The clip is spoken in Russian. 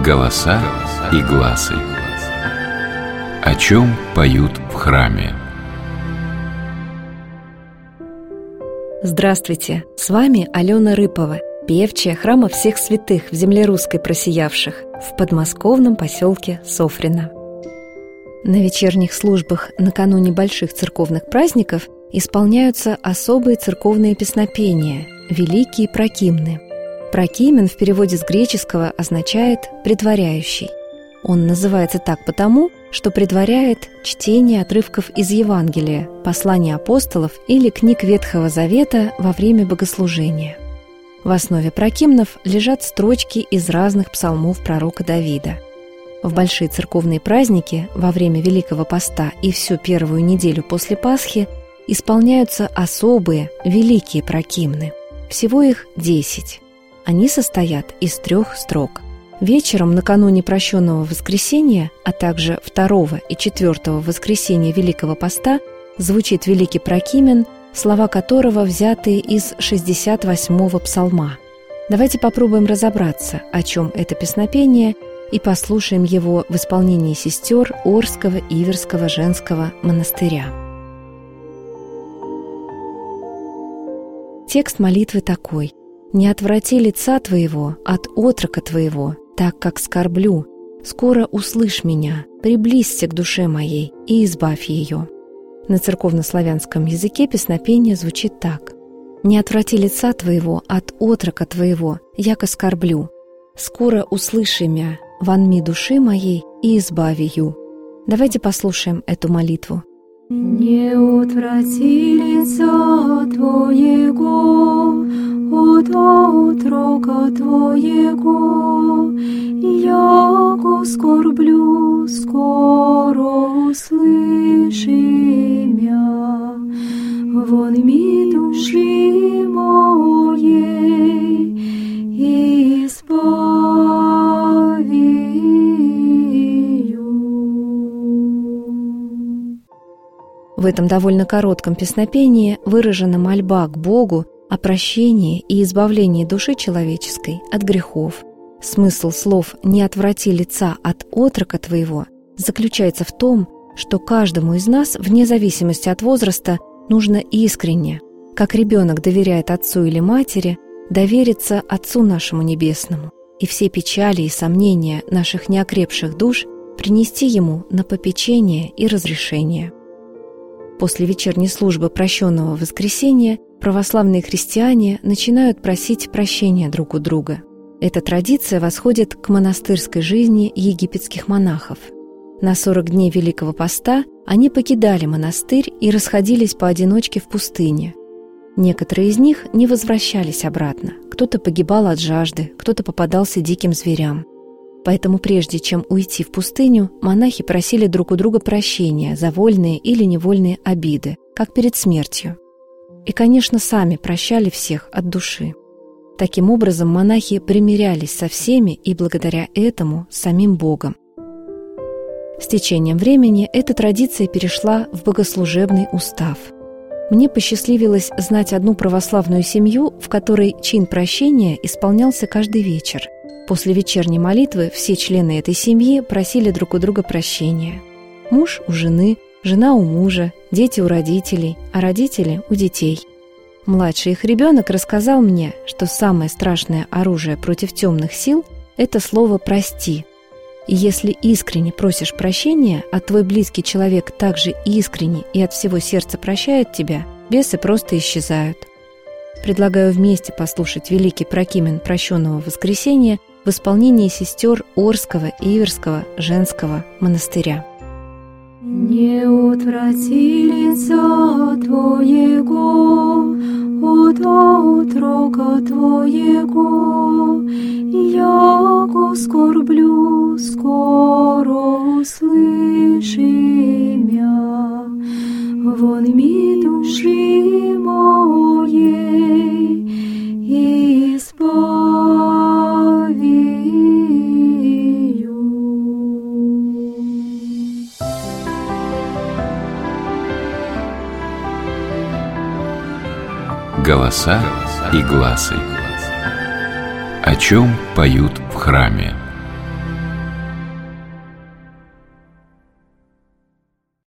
Голоса и гласы. О чем поют в храме? Здравствуйте! С вами Алена Рыпова, певчая храма всех святых в земле русской просиявших, в подмосковном поселке Софрино. На вечерних службах накануне больших церковных праздников исполняются особые церковные песнопения – великие прокимны. Прокимен в переводе с греческого означает «предваряющий». Он называется так потому, что предваряет чтение отрывков из Евангелия, посланий апостолов или книг Ветхого Завета во время богослужения. В основе прокимнов лежат строчки из разных псалмов пророка Давида. В большие церковные праздники во время Великого Поста и всю первую неделю после Пасхи исполняются особые, великие прокимны. Всего их 10. Они состоят из 3 строк. Вечером накануне прощенного воскресения, а также 2 и 4 воскресения Великого Поста звучит великий прокимен, слова которого взяты из 68-го псалма. Давайте попробуем разобраться, о чем это песнопение, и послушаем его в исполнении сестер Орского Иверского женского монастыря. Текст молитвы такой: «Не отврати лица Твоего от отрока Твоего, так как скорблю. Скоро услышь меня, приблизься к душе моей и избавь ее». На церковнославянском языке песнопение звучит так: «Не отврати лица Твоего от отрока Твоего, яко скорблю. Скоро услыши мя, вонми души моей и избавь ее». Давайте послушаем эту молитву. Не отврати лица Твоего от отрока Твоего, яко скорблю, скоро услыши мя, вонми души моей и избави ее. В этом довольно коротком песнопении выражена мольба к Богу о прощении и избавлении души человеческой от грехов. Смысл слов «не отврати лица от отрока Твоего» заключается в том, что каждому из нас, вне зависимости от возраста, нужно искренне, как ребенок доверяет отцу или матери, довериться Отцу нашему Небесному и все печали и сомнения наших неокрепших душ принести Ему на попечение и разрешение. После вечерней службы прощенного воскресения православные христиане начинают просить прощения друг у друга. Эта традиция восходит к монастырской жизни египетских монахов. На 40 дней Великого Поста они покидали монастырь и расходились поодиночке в пустыне. Некоторые из них не возвращались обратно. Кто-то погибал от жажды, кто-то попадался диким зверям. Поэтому прежде чем уйти в пустыню, монахи просили друг у друга прощения за вольные или невольные обиды, как перед смертью. И, конечно, сами прощали всех от души. Таким образом, монахи примирялись со всеми и благодаря этому с самим Богом. С течением времени эта традиция перешла в богослужебный устав. Мне посчастливилось знать одну православную семью, в которой чин прощения исполнялся каждый вечер. После вечерней молитвы все члены этой семьи просили друг у друга прощения. Муж у жены, жена у мужа, дети у родителей, а родители у детей. Младший их ребенок рассказал мне, что самое страшное оружие против темных сил – это слово «прости». И если искренне просишь прощения, а твой близкий человек также искренне и от всего сердца прощает тебя, бесы просто исчезают. Предлагаю вместе послушать великий прокимен прощенного воскресения в исполнении сестер Орского Иверского женского монастыря. Не отврати лица Твоего от отрока Твоего, яко скорблю, скоро услыши мя, вонми души моей и избави ее. Голоса и гласы. О чем поют в храме?